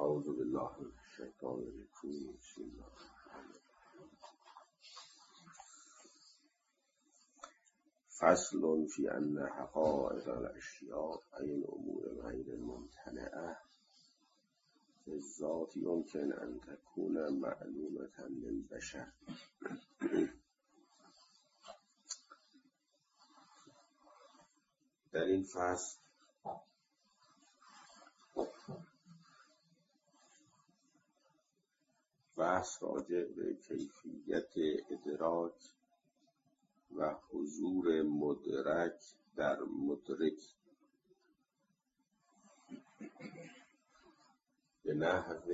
اعوذ بالله من الشیطان الرجیم. بسم الله الرحمن الرحیم. فصل فی ان حقائق الاشیاء ای الامور غیر الممتنعه فی الذات یمکن ان تکون معلومة للبشر. در این فصل بحث راجع به کیفیت ادراک و حضور مدرک در مدرک به نحو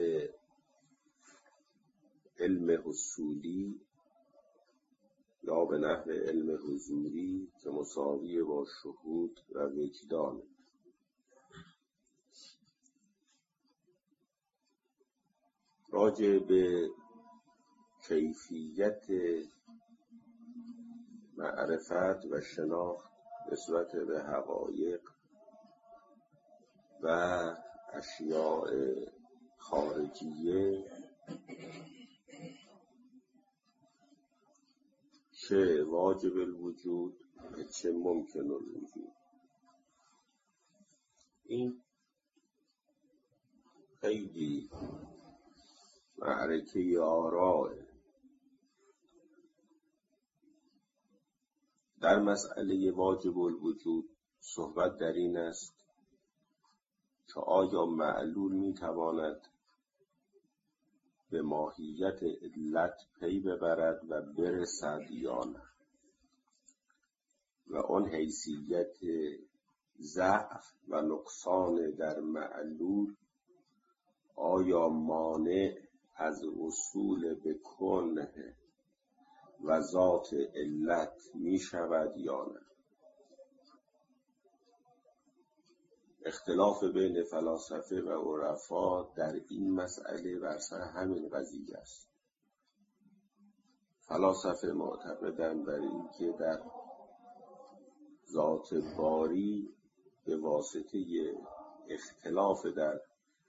علم اصولی یا به نحو علم حضوری که مساوی با شهود و وجدان. راجع به کیفیت معرفت و شناخت نسبت به حقایق و اشیاء خارجیه چه واجب الوجود و چه ممکن الوجود. این خیلی معرکه آراء. در مسئله واجب الوجود صحبت در این است که آیا معلول میتواند به ماهیت علت پی ببرد و برسد یا نه، و آن حیثیت ضعف و نقصان در معلول آیا مانع از وصول به کنه و ذات علت می شود یا نه. اختلاف بین فلاسفه و عرفا در این مسئله بر سر همین قضیه است. فلاسفه معتقدند بر این که در ذات باری به واسطه اختلاف در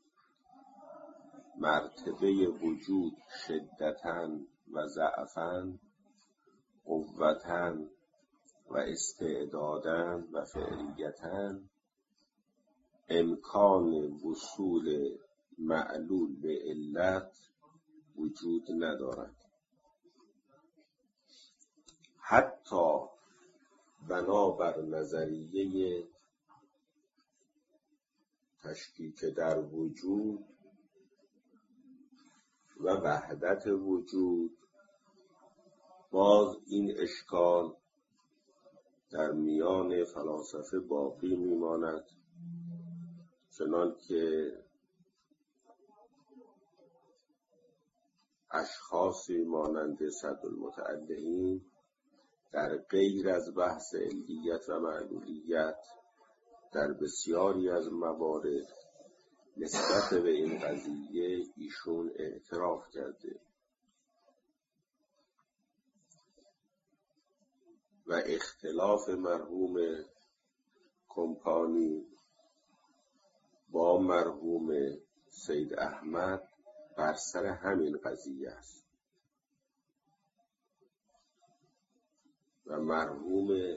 مرتبه وجود شدتاً و ضعفاً، قوتاً و استعداداً و فعلیتاً امکان وصول معلول به علت وجود ندارد. حتی بنابر نظریه تشکیک در وجود و وحدت وجود باز این اشکال در میان فلاسفه باقی میماند، چنان که اشخاصی مانند صدرالمتعلقین در غیر از بحث علیت و معلولیت در بسیاری از موارد نسبت به این قضیه ایشون اعتراف کرده و اختلاف مرحوم کمپانی با مرحوم سید احمد بر سر همین قضیه است و مرحوم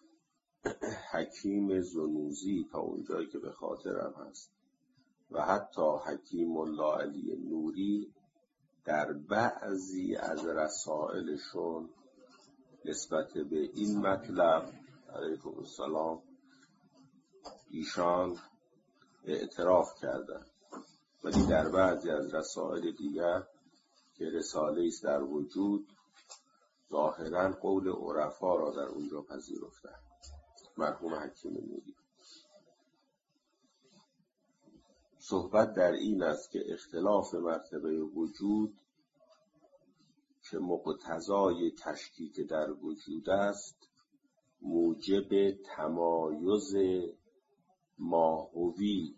حکیم زنوزی تا اونجایی که به خاطرم هست و حتی حکیم الله علی نوری در بعضی از رسائلشون نسبت به این مطلب علیکم السلام ایشان اعتراف کردند، ولی در بعضی از رسائل دیگر که رساله است در وجود ظاهراً قول عرفا را در اونجا پذیرفتند. مرحوم حکیم نوری صحبت در این است که اختلاف مرتبه وجود که مقتضای تشکیک در وجود است موجب تمایز ماهوی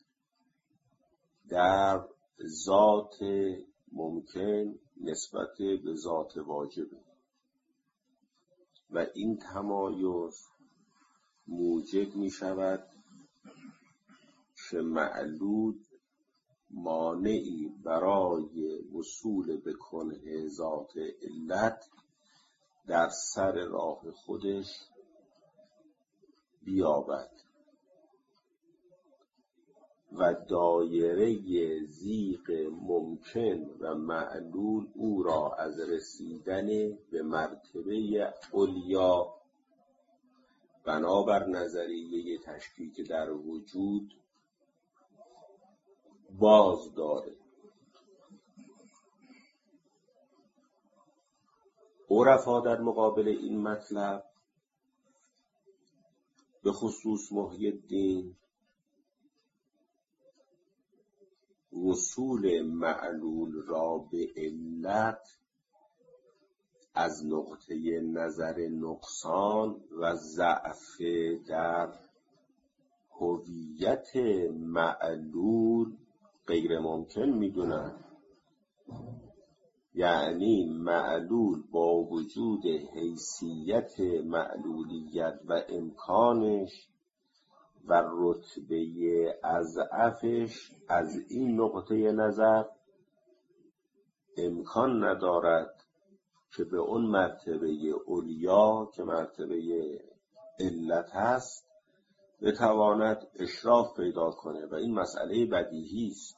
در ذات ممکن نسبت به ذات واجب و این تمایز موجب می شود که معلول مانعی برای وصول به کنه ذات علت در سر راه خودش بیابد و دایره زیغ ممکن و معلول او را از رسیدن به مرتبه علیا بنابر نظریه تشکیک در وجود باز داره. عرفا در مقابل این مطلب به خصوص محی الدین وصول معلول را به علت از نقطه نظر نقصان و ضعف در هویت معلول غیر ممکن میدونن. یعنی معلول با وجود حیثیت معلولیت و امکانش و رتبه اضعفش از این نقطه نظر امکان ندارد که به اون مرتبه علیا که مرتبه علت هست بتواند اشراف پیدا کنه و این مسئله بدیهی است.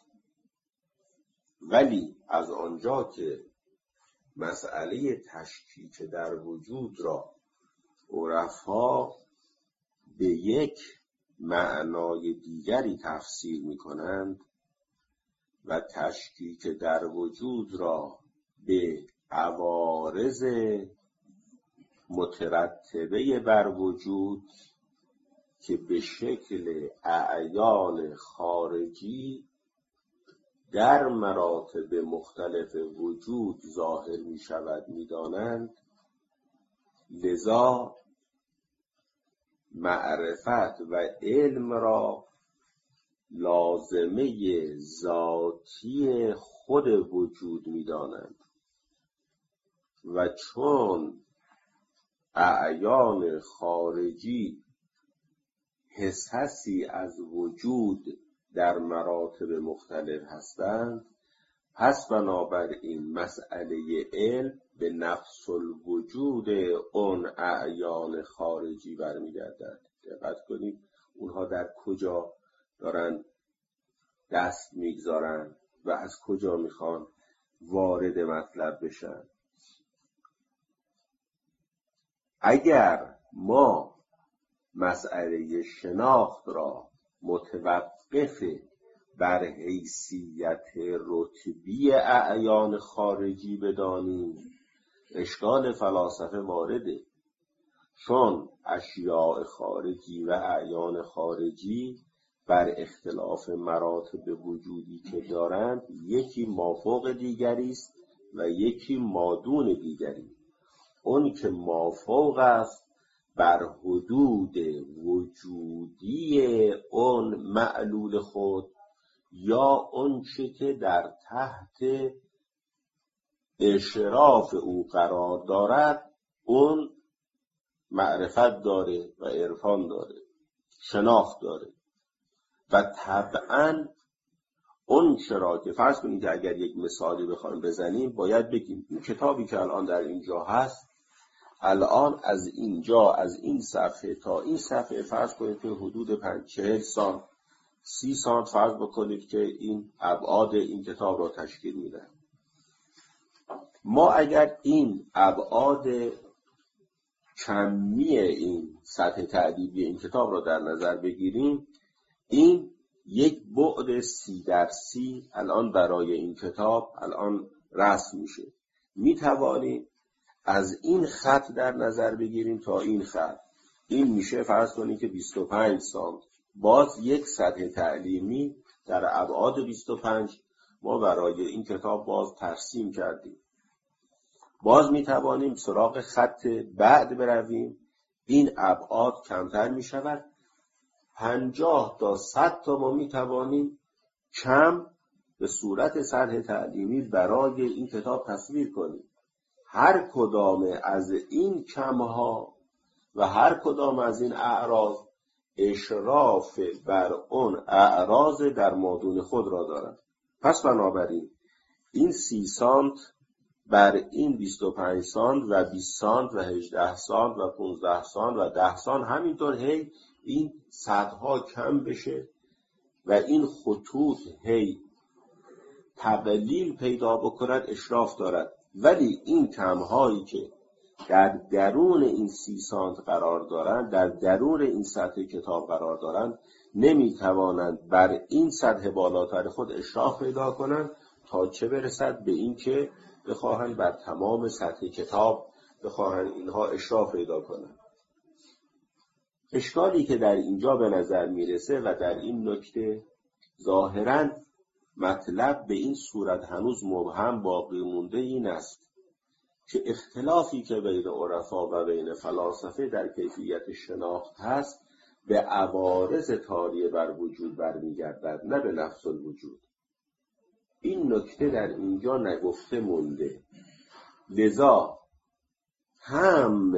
ولی از آنجا که مسئله تشکیک در وجود را عرفا به یک معنای دیگری تفسیر می کنند و تشکیک در وجود را به عوارض مترتبه بر وجود که به شکل اعیان خارجی در مراتب مختلف وجود ظاهر می شود می دانند، لذا معرفت و علم را لازمه ذاتی خود وجود می دانند و چون اعیان خارجی حصصی از وجود در مراتب مختلف هستند، پس بنابراین مسئله علم به نفس الوجود اون اعیان خارجی برمیگردد. دقت کنید اونها در کجا دارن دست میگذارن و از کجا میخوان وارد مطلب بشن. اگر ما مسئله شناخت را متوقف بر حیثیت رتبی اعیان خارجی بدانیم، اشکال فلاسفه وارده، چون اشیاء خارجی و اعیان خارجی بر اختلاف مراتب وجودی که دارند یکی مافوق دیگری است و یکی مادون دیگری. اون که مافوق است بر حدود وجودی اون معلول خود یا اون چه که در تحت اشراف او قرار دارد، اون معرفت داره و عرفان داره، شناخت داره و طبعاً اون چرا که فرض کنید که اگر یک مثالی بخوایم بزنیم باید بگیم این کتابی که الان در اینجا هست، الان از اینجا از این صفحه تا این صفحه فرض کنید که حدود 40 سانت 30 سانت فرض بکنید که این ابعاد این کتاب را تشکیل میده. ما اگر این ابعاد کمی این سطح تعدیدی این کتاب را در نظر بگیریم، این یک بعد 30x30 الان برای این کتاب الان رسم میشه. میتوانیم از این خط در نظر بگیریم تا این خط، این میشه فرض کنید که 25 سانت. باز یک سطح تعلیمی در ابعاد 25 ما برای این کتاب باز ترسیم کردیم. باز میتوانیم سراغ خط بعد برویم، این ابعاد کمتر میشود، 50 تا 100 تا ما میتوانیم کم به صورت سطح تعلیمی برای این کتاب تصویر کنیم. هر کدام از این کمها و هر کدام از این اعراض اشراف بر اون اعراض در مادون خود را دارند. پس بنابراین این 30 سانت بر این 25 سانت و 20 سانت و 18 سانت و 15 سانت و 10 سانت همینطور هی این سطح‌ها کم بشه و این خطوط هی تقلیل پیدا بکند اشراف دارد. ولی این کم‌هایی که در درون این 30 سانت قرار دارند، در درون این سطح کتاب قرار دارند، نمیتوانند بر این سطح بالاتر خود اشراف پیدا کنند تا چه برسد به این که بخواهند بر تمام سطح کتاب بخواهند اینها اشراف پیدا کنند. اشکالی که در اینجا به نظر میرسه و در این نکته ظاهراً مطلب به این صورت هنوز مبهم باقی مونده این است که اختلافی که بین عرفا و بین فلاسفه در کیفیت شناخت هست به عوارض طاریه بر وجود برمیگردد، نه به نفس الوجود. این نکته در اینجا نگفته مونده، لذا هم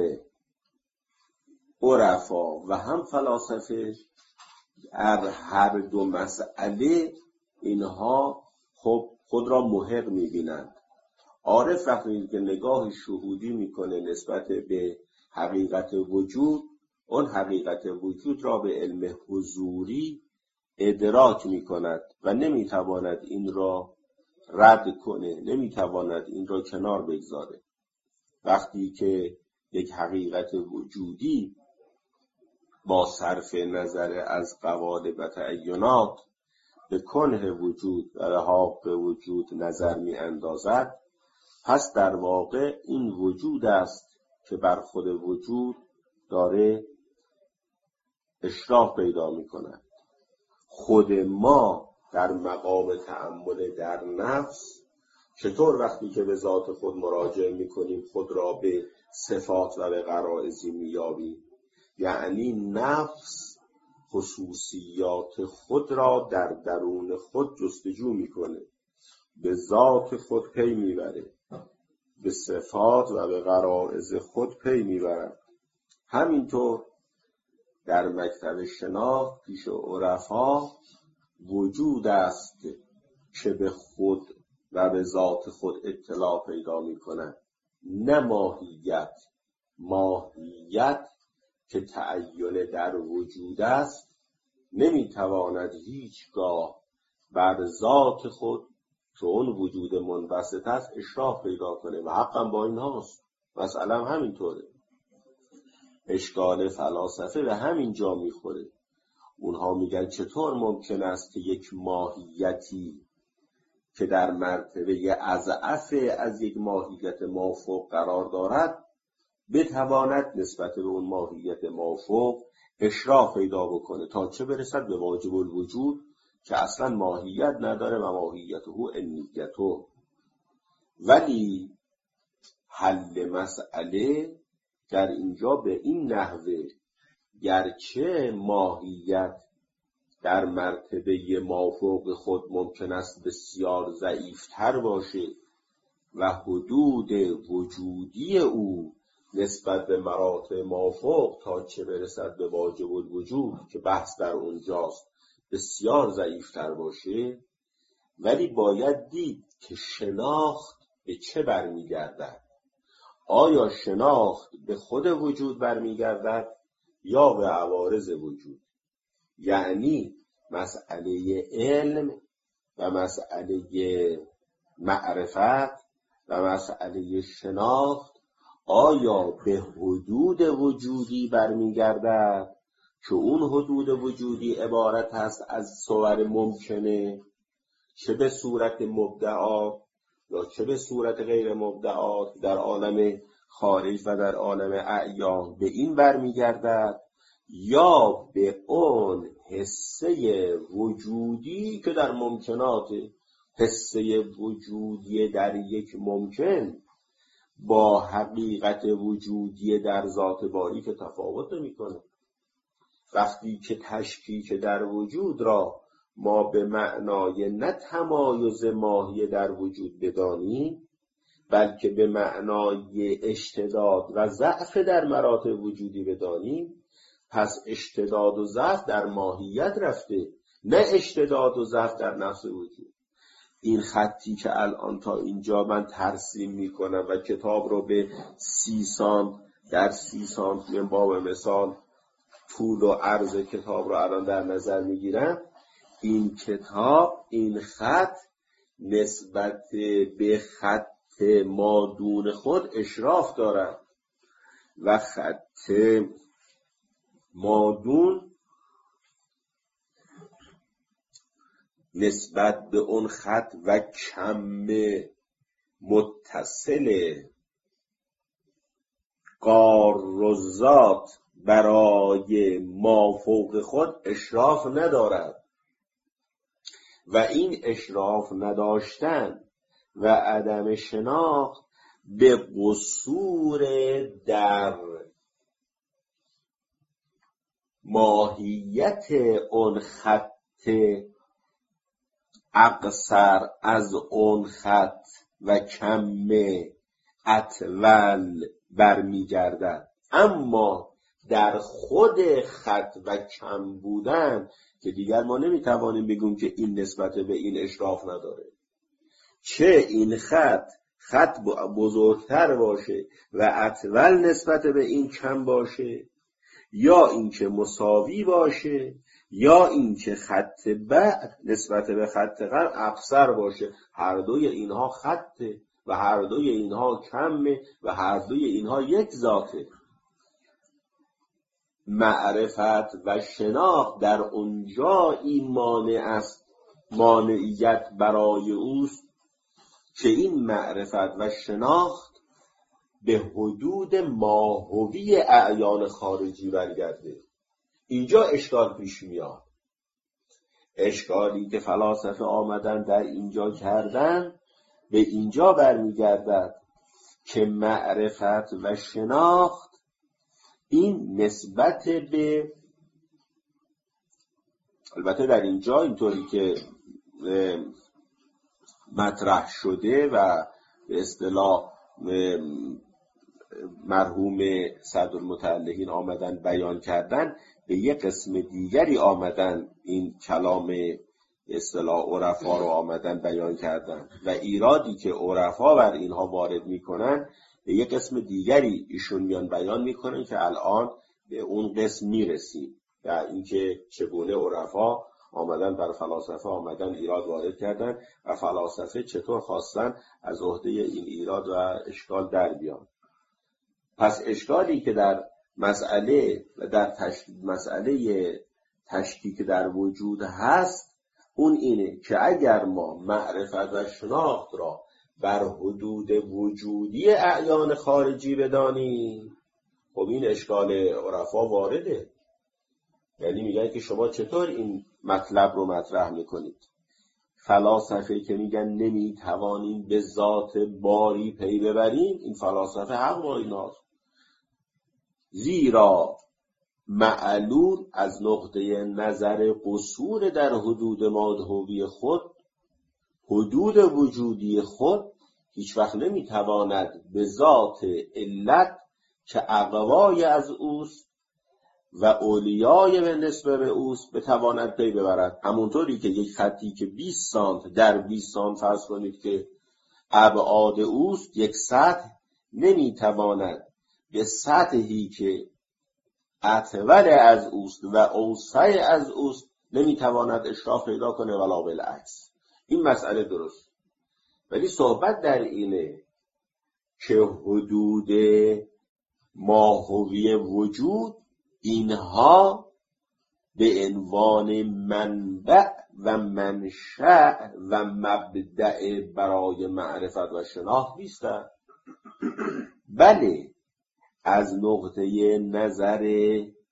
عرفا و هم فلاسفه هر دو مسئله اینها خب خود را محق می‌بینند. عارف وقتی که نگاه شهودی میکنه نسبت به حقیقت وجود، اون حقیقت وجود را به علم حضوری ادراک میکند و نمیتواند این را رد کنه، نمیتواند این را کنار بگذاره. وقتی که یک حقیقت وجودی با صرف نظر از قوالب و تعینات به کنه وجود و به حق وجود نظر می اندازد، پس در واقع این وجود است که بر خود وجود داره اشراف پیدا می کند. خود ما در مقام تأمل در نفس چطور وقتی که به ذات خود مراجعه می کنیم خود را به صفات و به غرایزی می یابیم؟ یعنی نفس خصوصیات خود را در درون خود جستجو میکنه، به ذات خود پی میبره، به صفات و به غرایز خود پی میبرد. همینطور در مکتب شناخت پیش عرفا وجود است که به خود و به ذات خود اطلاع پیدا میکنه، نه ماهیت. ماهیت که تعین در وجود است نمیتواند هیچگاه بر ذات خود که اون وجود منبسط است اشراف پیدا کنه و حقا با این هاست. مثلا همینطوره. اشکال فلاسفه به همین جا میخوره. اونها میگن چطور ممکن است که یک ماهیتی که در مرتبه اضعف از یک ماهیت مافوق قرار دارد بتواند نسبت به اون ماهیت مافوق اشراف پیدا بکنه تا چه برسد به واجب الوجود که اصلا ماهیت نداره و ماهیته انیته. ولی حل مسئله در اینجا به این نحوه، گرچه ماهیت در مرتبه مافوق خود ممکن است بسیار ضعیفتر باشه و حدود وجودی او نسبت به مراتب مافوق تا چه برسد به واجب الوجود که بحث در اونجاست بسیار ضعیفتر باشه، ولی باید دید که شناخت به چه برمیگردد. آیا شناخت به خود وجود برمیگردد یا به عوارض وجود؟ یعنی مسئله علم و مسئله معرفت و مسئله شناخت آیا به حدود وجودی برمیگردد که اون حدود وجودی عبارت هست از صور ممکنه، چه به صورت مبدعات یا چه به صورت غیر مبدعات در عالم خارج و در عالم اعیان به این برمیگردد، یا به اون حسه وجودی که در ممکنات، حسه وجودی در یک ممکن با حقیقت وجودی در ذات باری که تفاوت نمی‌کنه. وقتی که تشکیک در وجود را ما به معنای نه تمایز ماهی در وجود بدانیم، بلکه به معنای اشتداد و ضعف در مراتب وجودی بدانیم، پس اشتداد و ضعف در ماهیت رفته، نه اشتداد و ضعف در نفس وجود. این خطی که الان تا اینجا من ترسیم میکنم و کتاب رو به 30 سانت در 30 سانت من باب مثال طول و عرض کتاب رو الان در نظر میگیرم، این کتاب، این خط نسبت به خط مادون خود اشراف دارد و خط مادون نسبت به اون خط و کم متصل قارزات برای مافوق خود اشراف ندارد و این اشراف نداشتن و عدم شناخت به قصور در ماهیت اون خط اقصر از اون خط و کم اطول برمیگردد. اما در خود خط و کم بودن که دیگر ما نمیتوانیم بگیم که این نسبت به این اشراف نداره، چه این خط بزرگتر باشه و اطول نسبت به این کم باشه، یا اینکه مساوی باشه، یا اینکه خط بعد نسبت به خط قبل اقصر باشه، هر دوی اینها خطه و هر دوی اینها کمه و هر دوی اینها یک ذاته. معرفت و شناخت در اونجا این مانع است، مانعیت برای اوست که این معرفت و شناخت به حدود ماهوی اعیان خارجی برگرده. اینجا اشکال پیش میاد، اشکالی که فلاسفه آمدن در اینجا کردن به اینجا برمیگردد که معرفت و شناخت این نسبت به، البته در اینجا اینطوری که مطرح شده و به اصطلاح مرحوم صدرالمتعلقین آمدن بیان کردن، به یک قسم دیگری آمدن این کلام اصطلاح عرفا رو آمدن بیان کردن و ایرادی که عرفا بر اینها وارد میکنن به یک قسم دیگری ایشون میان بیان میکنن که الان به اون قسم میرسیم و اینکه چگونه عرفا آمدن بر فلاسفه آمدن ایراد وارد کردن و فلاسفه چطور خواستن از عهده این ایراد و اشکال در بیان. پس اشکالی که در مسئله و در مسئله تشکیک در وجود هست اون اینه که اگر ما معرفت و شناخت را بر حدود وجودی اعیان خارجی بدانیم، خب این اشکال عرفا وارده. یعنی میگن که شما چطور این مطلب رو مطرح میکنید؟ فلاسفه که میگن نمیتوانیم به ذات باری پی ببریم، این فلاسفه حق با ایناست، زیرا معلول از نقطه نظر قصور در حدود مادهوی خود، حدود وجودی خود، هیچ وقت نمیتواند به ذات علت که اقوای از اوست و اولیای به نسبه به اوست بتواند پی ببرد. همونطوری که یک خطی که 20 سانت در 20 سانت فرض کنید که ابعاد اوست، یک سطح نمیتواند به سطحی که اطول از اوست و اوسع از اوست نمیتواند اشراف پیدا کنه ولا بالعکس. این مسئله درست، ولی صحبت در اینه که حدود ماهوی وجود اینها به عنوان منبع و منشأ و مبدأ برای معرفت و شناخت نیستند، بله از نقطه نظر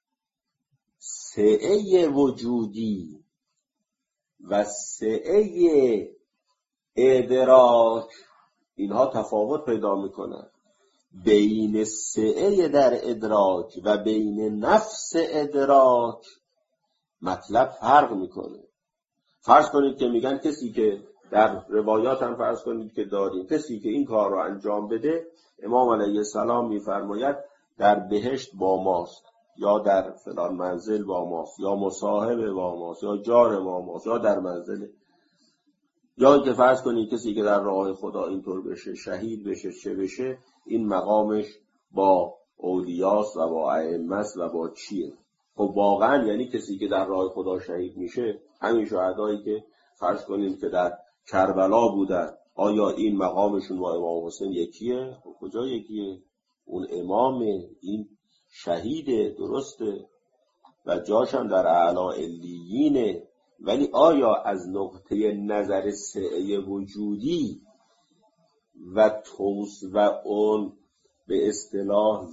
سعه وجودی و سعه ادراک اینها تفاوت پیدا میکنن. بین سعه در ادراک و بین نفس ادراک مطلب فرق میکنه. فرض کنید که میگن کسی که در روایات هم فرض کنید که داریم، کسی که این کار رو انجام بده، امام علیه السلام میفرماید در بهشت با ماست، یا در فلان منزل با ماست، یا مصاحب با ماست، یا جار با ماست، یا در منزل، یا که فرض کنید کسی که در راه خدا اینطور بشه، شهید بشه، چه بشه، این مقامش با اولیاست و با ائمه است و با چیه؟ خب واقعا یعنی کسی که در راه خدا شهید میشه، همین شهدایی که فرض کنید که در کربلا بودن، آیا این مقامشون با امام حسین یکیه؟ خب کجا یکیه؟ اون امامه، این شهیده، درسته و جاشم در اعلی علیینه، ولی آیا از نقطه نظر سعی وجودی و اون به اصطلاح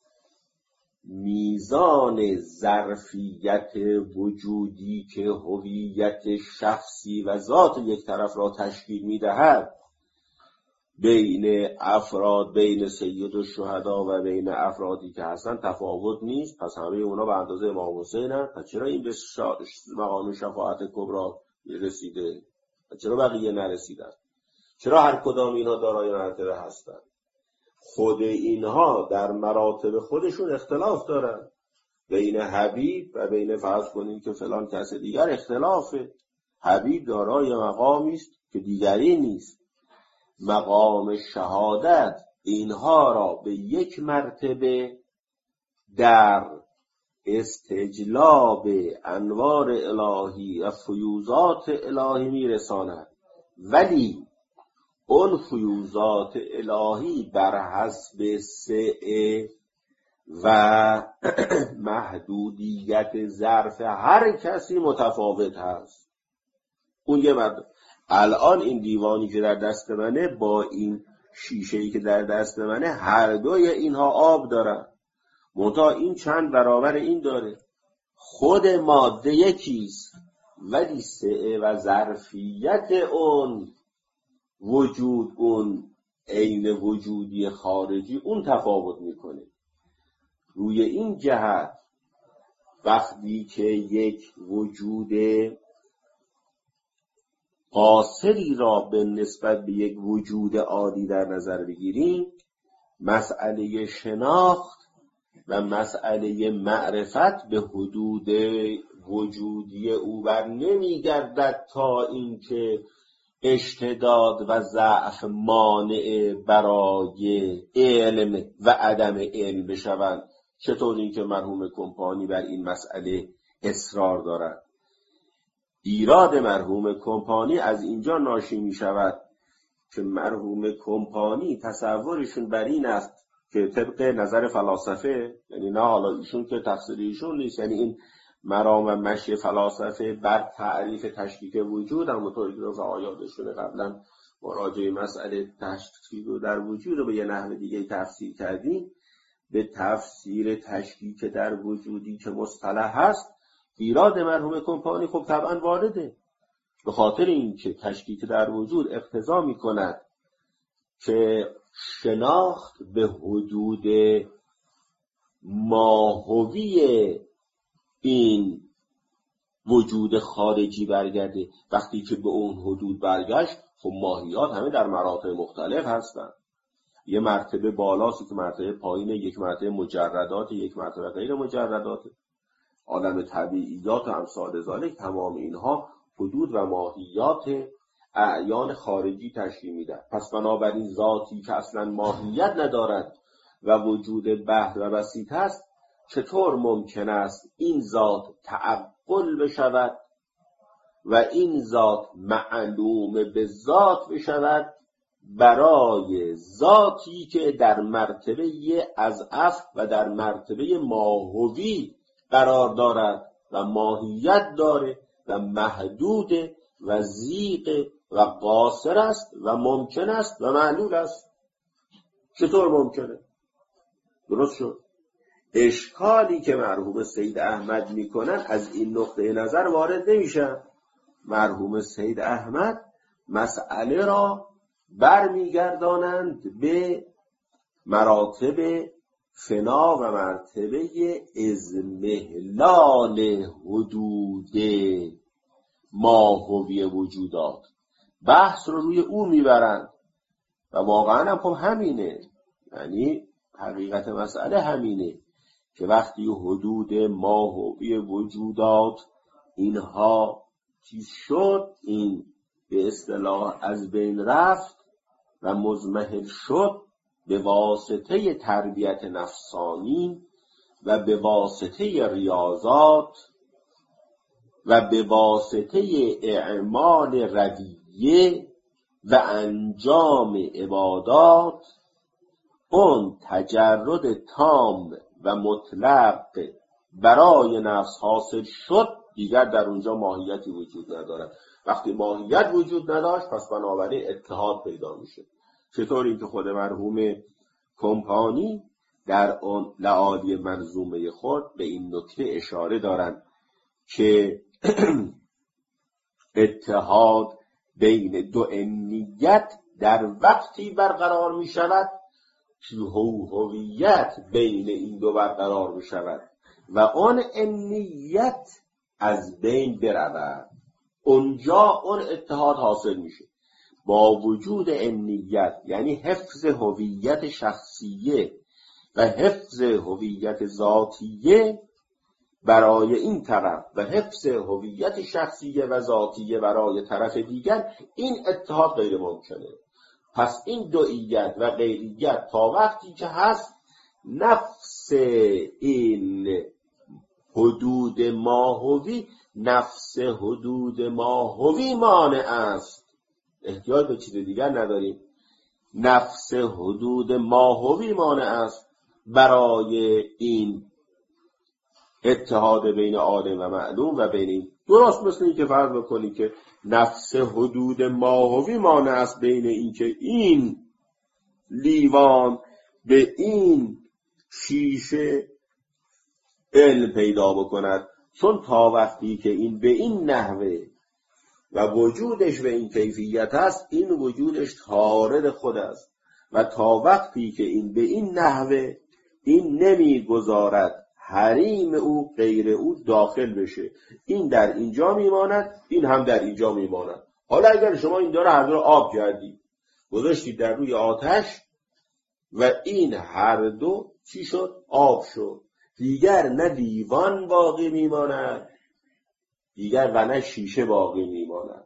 میزان ظرفیت وجودی که هویت شخصی و ذات یک طرف را تشکیل می‌دهد بین افراد، بین سید الشهدا و بین افرادی که هستن تفاوت نیست، پس همه اونا به اندازه امام حسین هست، پس چرا این به مقام شفاعت کبری رسیده؟ چرا بقیه نرسیدن؟ چرا هر کدام اینا دارای مرتبه هستن؟ خود اینها در مراتب خودشون اختلاف دارن، بین حبیب و بین فرض کنید که فلان کس دیگر اختلافه. حبیب دارای مقامی است که دیگری نیست. مقام شهادت اینها را به یک مرتبه در استجلاب انوار الهی و فیوزات الهی میرساند، ولی اون فیوزات الهی بر حسب سعه و محدودیت ظرف هر کسی متفاوت هست. اون یه مرد. الان این دیوانی که در دست منه با این شیشه‌ای که در دست منه، هر دوی اینها آب دارن، منتها این چند برابر این داره. خود ماده یکیست ولی سعه و ظرفیت اون وجود، اون عین وجودی خارجی، اون تفاوت میکنه. روی این جهت وقتی که یک وجود قاصری را به نسبت به یک وجود عادی در نظر بگیریم، مسئله شناخت و مسئله معرفت به حدود وجودی او بر نمیگردد تا اینکه اشتداد و ضعف مانع برای علم و عدم علم بشوند. چطور این که مرحوم کمپانی بر این مسئله اصرار دارد؟ ایراد مرحوم کمپانی از اینجا ناشی می شود که مرحوم کمپانی تصورشون بر این است که طبق نظر فلاسفه، یعنی نه حالا ایشون که تقصیر ایشون نیست، یعنی این مرام و مشی فلاسفه بر تعریف تشکیک وجود، همونطوری که رفعا یادشونه قبلا مراجعه مسئله تشکیک در وجود رو به یه نحو دیگه تفسیر کردیم، به تفسیر تشکیک در وجودی که مصطلح هست، ایراد مرحوم کمپانی خب طبعا وارده، به خاطر اینکه تشکیک در وجود اقتضا می‌کند که شناخت به حدود ماهوی این وجود خارجی برگرده. وقتی که به اون حدود برگشت، خب ماهیات همه در مراتب مختلف هستن. یه مرتبه بالاست، یک مرتبه پایینه، یک مرتبه مجردات، یک مرتبه غیر مجردات، عالم طبیعیات و امثال ذالک. تمام اینها حدود و ماهیات اعیان خارجی تشکیل میدن. پس بنابراین ذاتی که اصلا ماهیت ندارد و وجود بحر و بسیط است، چطور ممکن است این ذات تعقل بشود و این ذات معلوم به ذات بشود برای ذاتی که در مرتبه اضعف و در مرتبه ماهوی قرار دارد و ماهیت داره و محدود و ضیق و قاصر است و ممکن است و معلول است؟ چطور ممکنه؟ درست شد. اشکالی که مرحوم سید احمد میکنن از این نقطه نظر وارد نمیشن. مرحوم سید احمد مسئله را برمیگردانند به مراتب فنا و مرتبه اضمحلال حدود ماهوی وجودات، بحث رو روی اون میبرند و واقعا هم خب همینه. یعنی حقیقت مسئله همینه که وقتی حدود ماهوی وجودات اینها چیز شد، این به اصطلاح از بین رفت و مضمحل شد به واسطه تربیت نفسانی و به واسطه ریاضات و به واسطه اعمال رویه و انجام عبادات اون تجرد تام و مطلق برای نفس حاصل شد، دیگر در اونجا ماهیتی وجود ندارد. وقتی ماهیت وجود نداشت پس بنابراین اتحاد پیدا میشه. چطور این که خود مرحوم کمپانی در اون لعالی منظومه خود به این نکته اشاره دارند که اتحاد بین دو انیت در وقتی برقرار می شود که هویت بین این دو برقرار می شود و آن انیت از بین برود، اونجا اون اتحاد حاصل میشه. با وجود انیت یعنی حفظ هویت شخصیه و حفظ هویت ذاتیه برای این طرف و حفظ هویت شخصیه و ذاتیه برای طرف دیگر، این اتحاد غیر ممکنه. پس این دوئیت و غیریت تا وقتی که هست، نفس این حدود ماهوی نفس حدود ماهوی مانع است. احتیاج به چیز دیگر نداریم. نفس حدود ماهوی مانع است برای این اتحاد بین عالم و معلوم و بین این. درست مثل این که فرض بکنی که نفس حدود ماهوی مانع است بین این که این لیوان به این شیشه علم پیدا بکند، چون تا وقتی که این به این نحوه و وجودش به این کیفیت است، این وجودش طارد خود است و تا وقتی که این به این نحوه این نمیگذارد حریم او غیر او داخل بشه، این در اینجا میماند، این هم در اینجا میماند. حالا اگر شما این داره هر دو رو آب کردید گذاشتید در روی آتش و این هر دو چی شد؟ آب شد. دیگر نه لیوان باقی میماند دیگر و نه شیشه باقی میماند.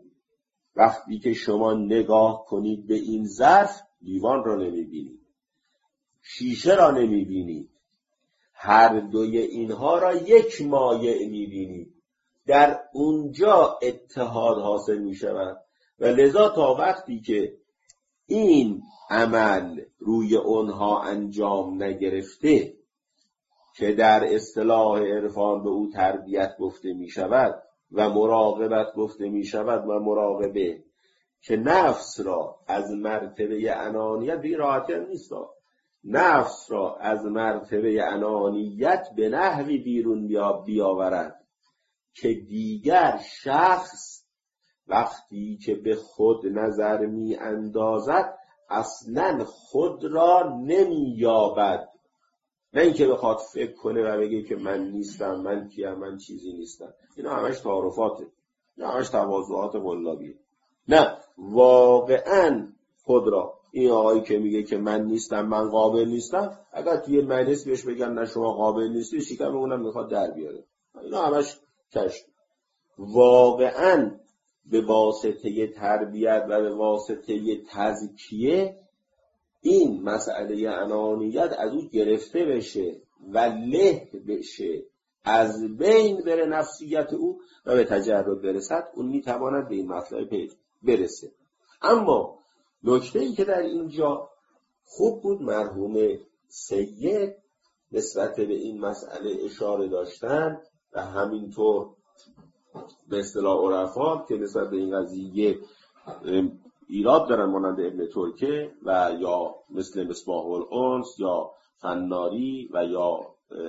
وقتی که شما نگاه کنید به این ظرف، لیوان را نمیبینید، شیشه را نمیبینید، هر دوی اینها را یک مایع میبینید. در اونجا اتحاد حاصل میشود و لذا تا وقتی که این عمل روی اونها انجام نگرفته که در اصطلاح عرفان به او تربیت گفته می شود و مراقبت گفته می شود و مراقبه، که نفس را از مرتبه انانیت، به راحتی هم نیست، نفس را از مرتبه انانیت به نحوی بیرون بیاورد که دیگر شخص وقتی که به خود نظر می اندازد اصلا خود را نمی یابد. نه اینکه بخواد فکر کنه و بگه که من نیستم، من کیم، من چیزی نیستم. اینا همش تعارفاته، اینا همش تواضعات قلابیه. نه، واقعا خود را، این آقایی که میگه که من نیستم، من قابل نیستم، اگر توی مجلس بهش بگن نه شما قابل نیستی، شکم اونم میخواد در بیاره. اینا همش کشف. واقعا به واسطه تربیت و به واسطه تزکیه این مسئله انانیت از او گرفته بشه و له بشه، از بین بره نفسیت او و به تجرد برسد، اون میتواند به این مطلب برسه. اما نکته ای که در اینجا خوب بود مرحوم سید نسبت به این مسئله اشاره داشتن و همینطور به اصطلاح عرفا که نسبت به این قضیه ایراد دارن، مانند ابن ترکه و یا مثل مصباح الانس یا فناری و یا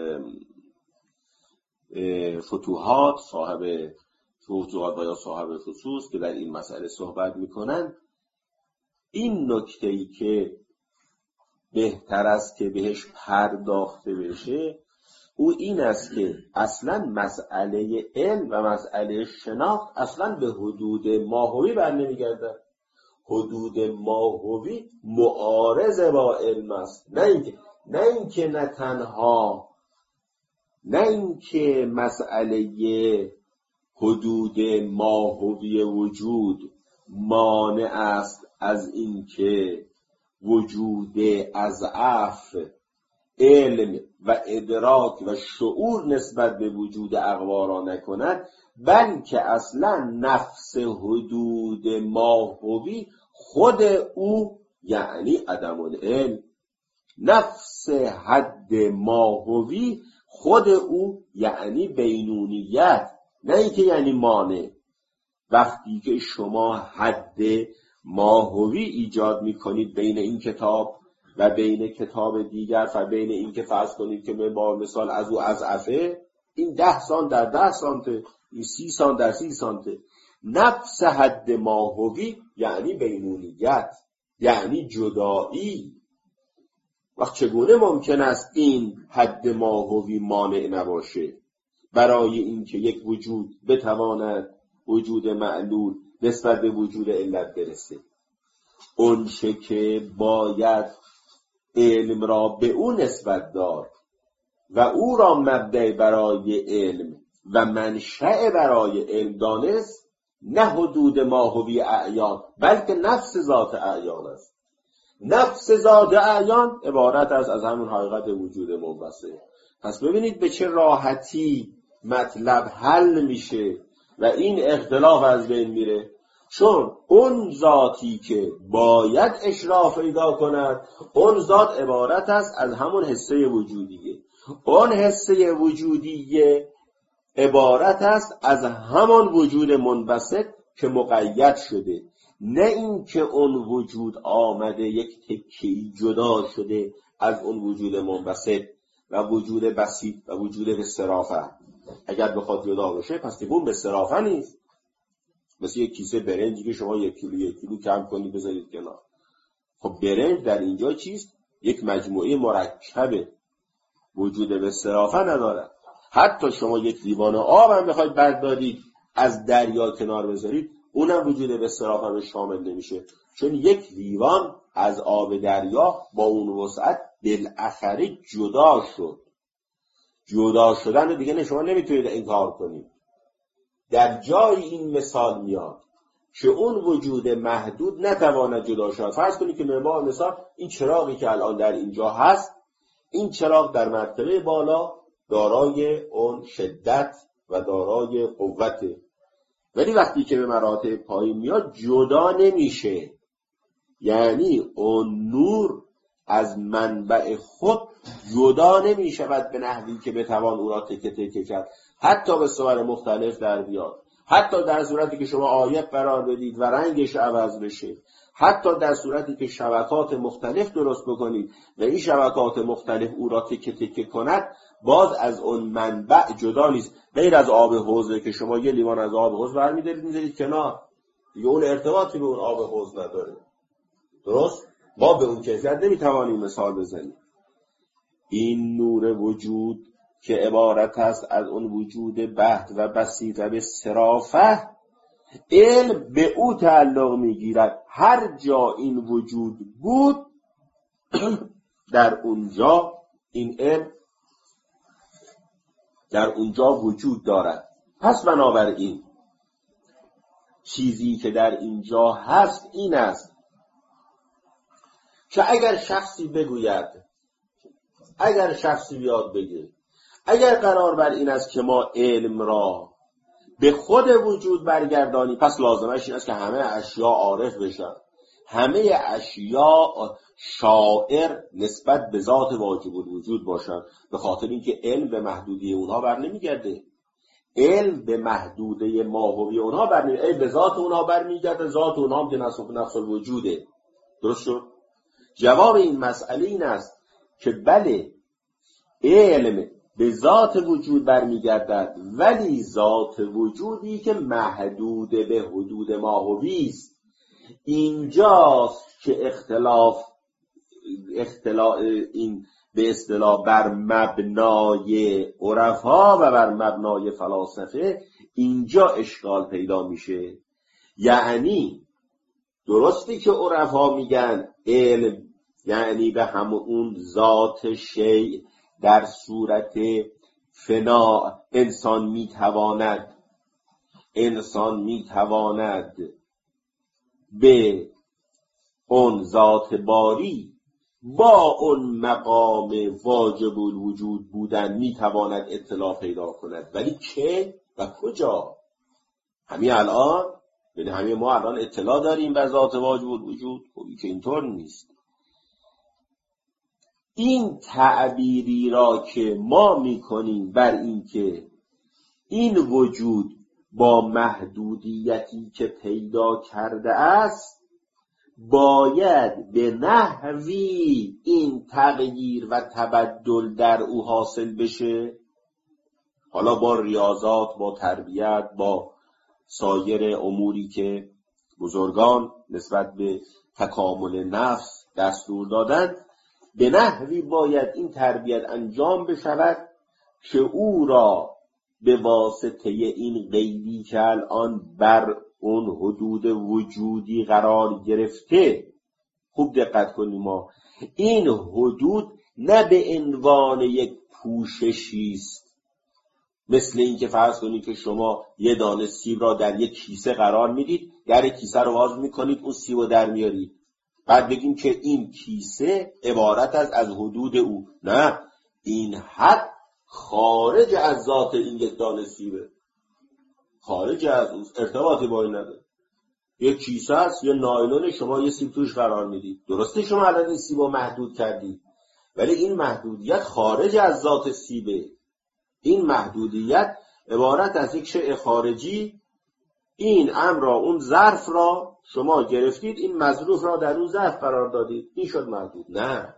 فتوحات صاحب فتوحات و یا صاحب فصوص که در این مسئله صحبت میکنن. این نکته‌ای که بهتر است که بهش پرداخته بشه او این است که اصلا مسئله علم و مسئله شناخت اصلا به حدود ماهوی بر نمیگردد. حدود ماهوی معارض با علم است. نه اینکه مسئله حدود ماهوی وجود مانع است از اینکه وجود اضعاف علم و ادراک و شعور نسبت به وجود اقوا را نکند، بلکه اصلا نفس حدود ماهوی خود او یعنی عدم العلم، نفس حد ماهوی خود او یعنی بینونیت، نه اینکه یعنی مانع. وقتی که شما حد ماهوی ایجاد میکنید بین این کتاب و بین کتاب دیگر و بین این که فرض کنید که با مثال از او اضعفه، این 10 سانت در 10 سانت، این 30 سانت در 30 سانت، نفس حد ماهوی یعنی بینونیت، یعنی جدایی. وقت چگونه ممکن است این حد ماهوی مانع نباشه برای اینکه یک وجود بتواند وجود معلول نسبت به وجود علت برسه؟ اون چه که باید علم را به او نسبت داد و او را مبدأ برای علم و منشأ برای علم دانست، نه حدود ماهوی اعیان بلکه نفس ذات اعیان است. نفس ذات اعیان عبارت است از همون حقیقت وجود منفصل. پس ببینید به چه راحتی مطلب حل میشه و این اختلاف از بین میره، چون اون ذاتی که باید اشراف پیدا کند، اون ذات عبارت است از همون حسه وجودیه. اون حسه وجودیه عبارت است از همان وجود منبسط که مقید شده، نه این که اون وجود آمده یک تکه‌ای جدا شده از اون وجود منبسط و وجود بسیط و وجود بصرافه. اگر بخواد جدا بشه پس دیگه اون بصرافه نیست. مثل یک کیسه برنجی که شما 1 کیلو کم کنید بذارید کنار. خب برنج در اینجا چیست؟ یک مجموعه مرکبه، وجود بصرافه نداره. حتی شما یک لیوان آب هم بخواید بردارید از دریا کنار بذارید، اونم وجود بصرافه به شامل نمیشه، چون یک لیوان از آب دریا با اون وسعت بالاخره جدا شد. جدا شدن دیگه شما نمیتونید انکار کنید. در جای این مثال میاد که اون وجود محدود نتواند جدا شد. فرض کنید که به مثال این چراغی که الان در اینجا هست، این چراغ در مرتبه بالا دارای اون شدت و دارای قوته، ولی وقتی که به مراتب پایین میاد جدا نمیشه. یعنی اون نور از منبع خود جدا نمی شود به نحوی که بتوان او را تکه تکه کرد، حتی به صور مختلف در بیاد، حتی در صورتی که شما آیت قرار بدید و رنگش عوض بشه، حتی در صورتی که شبکات مختلف درست بکنید و این شبکات مختلف او را تکه تکه کند، باز از اون منبع جدا نیست. غیر از آب حوضه که شما یه لیوان از آب حوض برمی‌دارید می‌ذارید کنار، دیگه اون ارتباطی به اون آب حوض نداره. درست؟ ما به اون کیفیت نمیتوانیم مثال بزنیم. این نور وجود که عبارت است از اون وجود بحت و بسیط و به صرافه، علم به او تعلق میگیرد. هر جا این وجود بود در اونجا این علم در اونجا وجود دارد. پس بنابراین چیزی که در اینجا هست این است که اگر شخصی بگوید، اگر شخصی بیاد بگه، اگر قرار بر این است که ما علم را به خود وجود برگردانی، پس لازمش این است که همه اشیاء عارف بشن، همه اشیاء شاعر نسبت به ذات واجب الوجود باشن، به خاطر اینکه علم به محدودیه اونها بر نمیگرده. علم به محدوده ماهوی اونها بر نمیگرده، به ذات اونها بر میگرده، ذات اونها هم که نفس الوجوده. درست شد؟ جواب این مسئله این است که بله، علم به ذات وجود برمیگردد، ولی ذات وجودی که محدود به حدود ماهوی است. اینجاست که اختلاف این به اصطلاح بر مبنای عرفا و بر مبنای فلاسفه اینجا اشکال پیدا میشه. یعنی درستی که عرفا میگن علم یعنی به همون ذات شیء در صورت فنا انسان میتواند به اون ذات باری با اون مقام واجب الوجود بودن میتواند اطلاع پیدا کند. ولی که و کجا؟ همین الان، یعنی همین ما الان اطلاع داریم به ذات واجب الوجود؟ خب که اینطور نیست. این تعبیری را که ما میکنیم بر این که این وجود با محدودیتی که پیدا کرده است باید به نحوی این تغییر و تبدل در او حاصل بشه، حالا با ریاضات، با تربیت، با سایر اموری که بزرگان نسبت به تکامل نفس دستور دادن، به نحوی باید این تربیت انجام بشود که او را به واسطه این قیدی که الان بر اون حدود وجودی قرار گرفته، خوب دقت کنیم، ما این حدود نه به عنوان یک پوششی است، مثل این که فرض کنید که شما یه دانه سیب را در یک کیسه قرار میدید، در کیسه رو باز میکنید، اون سیب رو در میارید، بعد بگیم که این کیسه عبارت از حدود او. نه، این حد خارج از ذات این یک دانه سیبه، خارج از اون، ارتباطی با این نداره. یک کیسه است، یه نایلون، شما یه سیب توش قرار میدید، درسته شما الان این سیب رو محدود کردید، ولی این محدودیت خارج از ذات سیبه. این محدودیت عبارت از یک شیء خارجی، این امر را، اون ظرف را شما گرفتید، این مظروف را در اون ظرف قرار دادید، این شد محدود. نه،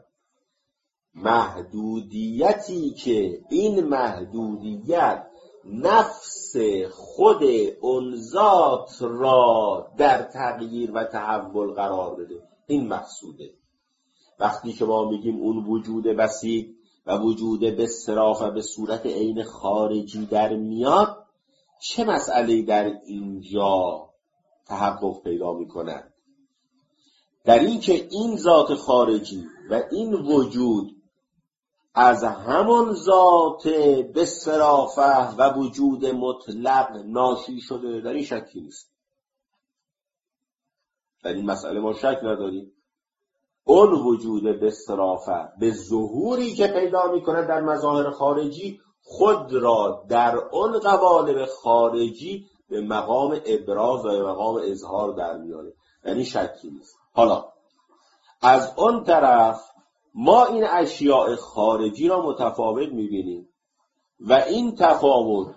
محدودیتی که این محدودیت نفس خود اون ذات را در تغییر و تحول قرار بده، این مقصوده. وقتی که ما میگیم اون وجود بسیط و وجود بصراف و به صورت عین خارجی در میاد، چه مسئله‌ای در اینجا تحقق پیدا می‌کند؟ در این که این ذات خارجی و این وجود از همون ذات بصرافه و وجود مطلق ناشی شده، در این شکی نیست. در این مسئله ما شک نداریم. اون وجود بصرافه به ظهوری که پیدا می‌کند در مظاهر خارجی، خود را در اون قوالب خارجی به مقام ابراز و به مقام اظهار در میاره، یعنی شکی نیست. حالا از اون طرف ما این اشیاء خارجی را متفاوت میبینیم و این تفاوت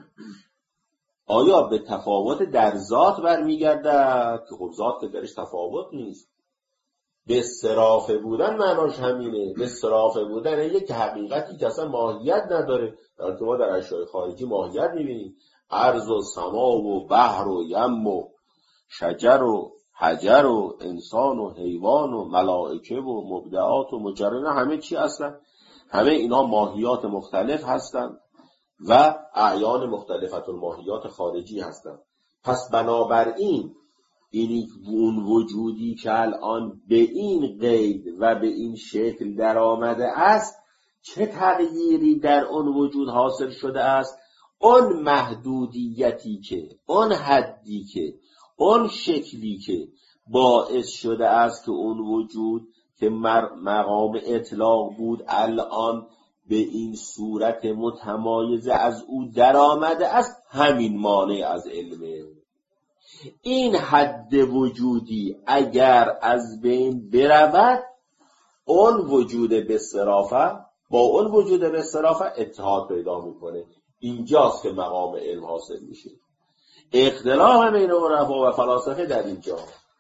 آیا به تفاوت در ذات برمیگرده؟ که خب ذات که درش تفاوت نیست. به صرافه بودن معناش همینه، به صرافه بودن یک حقیقتی که اصلا ماهیت نداره، در حالی که ما در اشیاء خارجی ماهیت میبینیم. ارض و سما و بحر و یم و شجر و حجر و انسان و حیوان و ملائکه و مبدعات و مجرد، همه چی هستن، همه اینا ماهیات مختلف هستن و اعیان مختلفت الماهیات خارجی هستن. پس بنابراین این اون وجودی که الان به این قید و به این شکل در آمده است، چه تغییری در اون وجود حاصل شده است؟ اون محدودیتی که، اون حدی که، اون شکلی که باعث شده است که اون وجود که مقام اطلاق بود الان به این صورت متمایز از او در آمده است، همین مانع از علمه. این حد وجودی اگر از بین برود، اون وجود بصرافه با اون وجود بصرافه اتحاد پیدا میکنه. اینجاست که مقام علم حاصل میشه. اختلاف بین عرفا و فلاسفه در اینجا.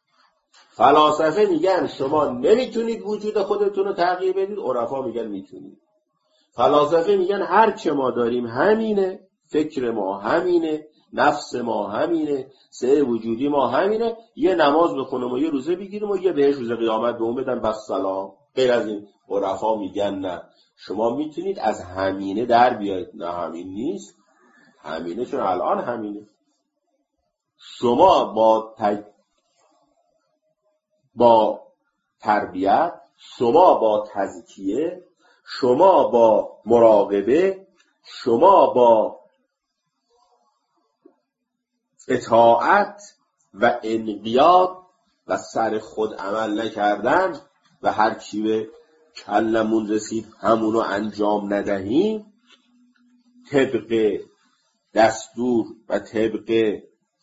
فلاسفه میگن شما نمیتونید وجود خودتون رو تغییر بدید، عرفا میگن میتونید. فلاسفه میگن هر چه ما داریم همینه، فکر ما همینه، نفس ما همینه، سه وجودی ما همینه، یه نماز بخونم و یه روزه بگیریم و یه بهش روز قیامت به اون بدن بس سلام. غیر از این عرفا میگن نه، شما میتونید از همینه در بیایید. نه، همین نیست، همینه چون الان همینه. شما با تربیت، شما با تزکیه، شما با مراقبه، شما با اطاعت و انقیاد و سر خود عمل نکردن و هر چی به کلمون رسید همونو انجام ندهیم، طبق دستور و طبق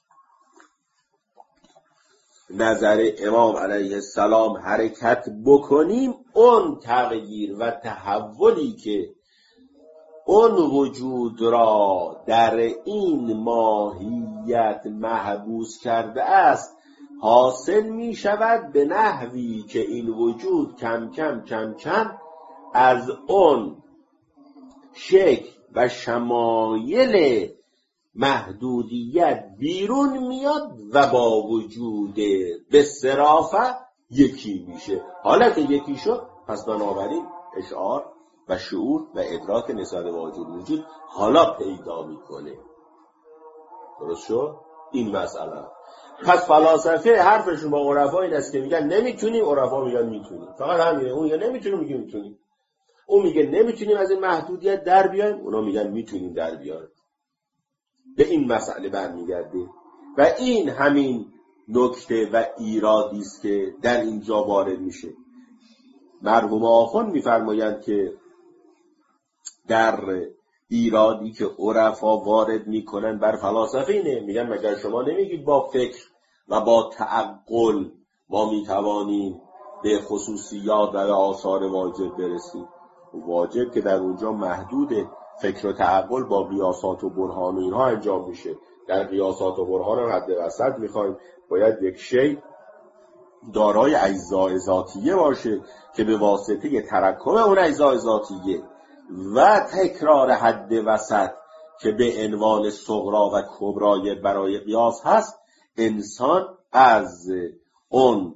نظر امام علیه السلام حرکت بکنیم، اون تغییر و تحولی که اون وجود را در این ماهیت محبوس کرده است حاصل می شود به نحوی که این وجود کم کم از اون شکل و شمایل محدودیت بیرون میاد و با وجود به صرافت یکی میشه. حالا که یکی شد، پس بنابراین اشعار و شعور و ادراک نسبت به وجود حالا پیدا میکنه. درست شد؟ این مسئله. پس فلاسفه حرفشون با عرفا این است که میگن نمیتونیم، عرفا میگن میتونیم. فقط همینه. اون میگه نمیتونیم، میگه میتونیم. اون میگه نمیتونیم از این محدودیت در بیایم، اونا میگن میتونیم در بیایم. به این مسئله برمیگرده و این همین نکته و ایرادی است که در اینجا وارد میشه. مرحوم آخوند میفرمایند که در ایرادی که عرفا وارد میکنن بر فلاسفه اینه، میگن مگر شما نمیگید با فکر و با تعقل ما میتوانیم به خصوصیات و به آثار واجب برسیم؟ واجب که در اونجا محدوده، فکر و تعقل با قیاسات و برهان و اینها انجام میشه. در قیاسات و برهان هم حد وسط میخوایم، باید یک شی دارای اجزای ذاتیه باشه که به واسطه ترکب اون اجزای ذاتیه و تکرار حد وسط که به عنوان صغرا و کبرای برای قیاس هست، انسان از اون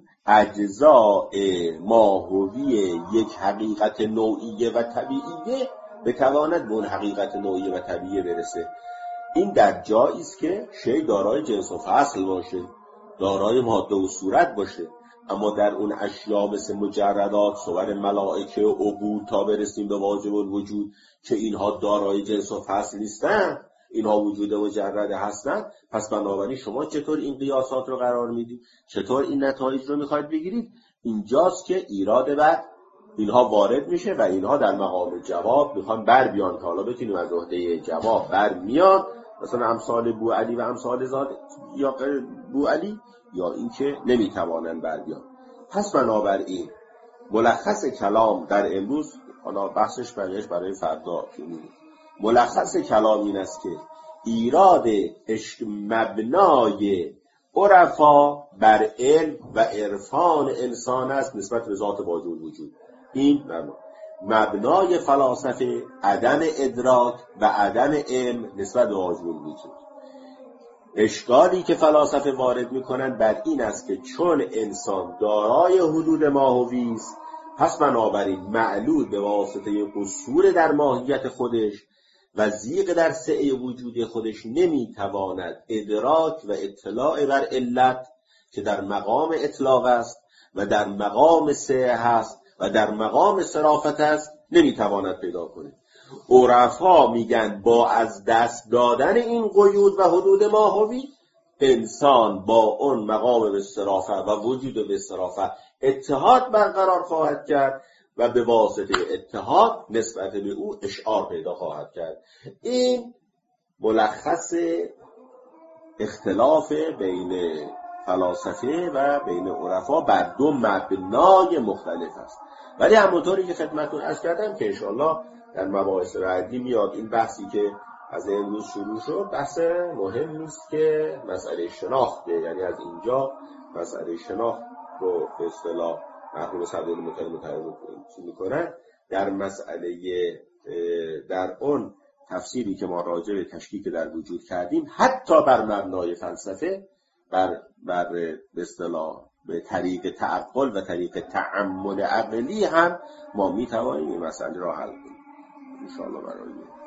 اجزای ماهوی یک حقیقت نوعیه و طبیعیه بتواند به اون حقیقت نوعیه و طبیعیه برسه. این در جایی است که شی دارای جنس و فصل باشه، دارای ماده و صورت باشه، اما در اون اشیاء مثل مجردات، صور ملائکه و عبود تا برسیم به واجب الوجود که اینها دارای جنس و فصل نیستن، اینها وجود مجرده هستن، پس بنابراین شما چطور این قیاسات رو قرار میدید؟ چطور این نتایج رو میخواید بگیرید؟ اینجاست که ایراد بعد اینها وارد میشه و اینها در مقام جواب میخوان بر بیان که حالا بتونیم از عهده جواب بر میان، مثلا امثال بوعلی و امثال یا بوعلی، یا اینکه نمیتوانن بر بیان. پس بنابراین ملخص کلام در امروز، حالا بحثش برای فردا، ملخص کلام این است که ایراد مبنای عرفا بر علم و عرفان انسان است نسبت به ذات واجب وجود. این مبنای فلاسفه عدم ادراک و عدم علم نسبت به واجب وجود. اشکالی که فلاسفه وارد میکنن بر این است که چون انسان دارای حدود ماهوی است، پس بنابراین معلول به واسطه قصور در ماهیت خودش و ضیق در سعه وجودی خودش نمیتواند ادراک و اطلاع بر علت که در مقام اطلاق است و در مقام سعه است و در مقام صرافت است نمیتواند پیدا کنه. عرفا میگن با از دست دادن این قیود و حدود ماهوی انسان با اون مقام به صرافت و وجود به صرافت اتحاد برقرار خواهد کرد و به واسطه اتحاد نسبت به او اشعار پیدا خواهد کرد. این ملخص اختلاف بین فلاسفه و بین عرفا بر دو مبنای مختلف است. ولی همونطوری که خدمتتون عرض کردم که انشاءالله در مباحث بعدی میاد، این بحثی که از امروز شروع شد بحث مهم نیست که مسئله شناخته، یعنی از اینجا مسئله شناخت رو به اصطلاح مرحوم صدر متعرض میکنن. در مسئله در اون تفسیری که ما راجع به تشکیک در وجود کردیم، حتی بر مبنای فلسفه بر به اصطلاح به طریق تعقل و طریق تعمل عقلی هم ما میتوانیم این مسئله را حل کنیم ان شاء الله. برای